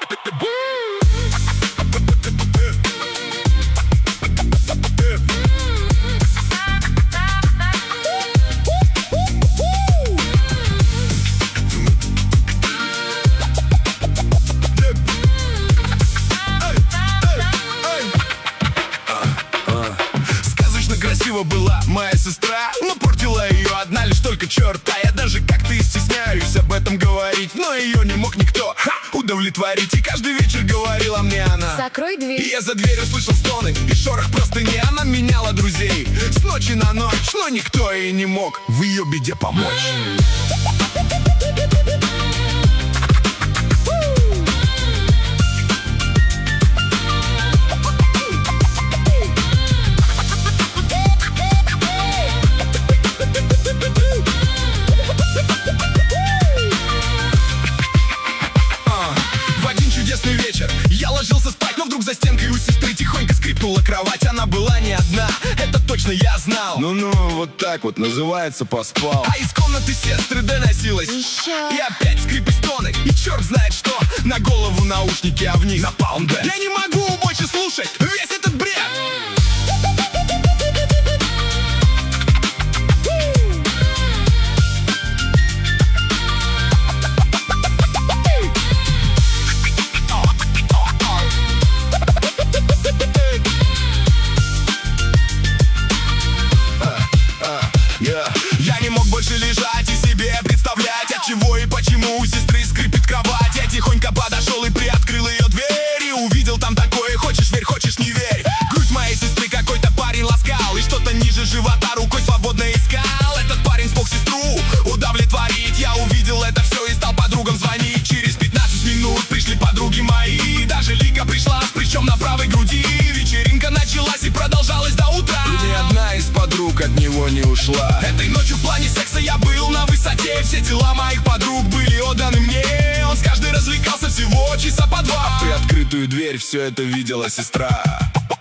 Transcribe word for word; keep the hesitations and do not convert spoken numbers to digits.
Красива была моя сестра, но портила ее одна лишь только черта. Я даже как-то и стесняюсь об этом говорить, но ее не мог никто ха, удовлетворить. И каждый вечер говорила мне она: закрой дверь. И я за дверью слышал стоны и шорох простыни. Она меняла друзей с ночи на ночь, но никто ей не мог в ее беде помочь. Я ложился спать, но вдруг за стенкой у сестры тихонько скрипнула кровать. Она была не одна, это точно я знал. Ну-ну, вот так вот называется поспал. А из комнаты сестры доносилась еще. И опять скрип и стоны, и черт знает что. На голову наушники, а вниз Napalm Death. Я не могу больше слушать весь этот бред. Я не мог больше лежать и себе представлять, от чего и почему у сестры скрипит кровать. Я тихонько подошел и приоткрыл ее дверь, и увидел там такое: хочешь верь, хочешь не верь. Грудь моей сестры какой-то парень ласкал, и что-то ниже живота рукой свободно искал. Этот парень смог сестру удовлетворить. Я увидел это все и стал подругам звонить. Через пятнадцать минут пришли подруги мои, даже Лика пришла с прыщом на правой груди. Вечеринка началась и продолжалась до утра. И ни одна из подруг от него не ушла. Этой ночью в плане секса я был на высоте. Все дела моих подруг были отданы мне. Он с каждой развлекался всего часа по два. В приоткрытую дверь все это видела сестра.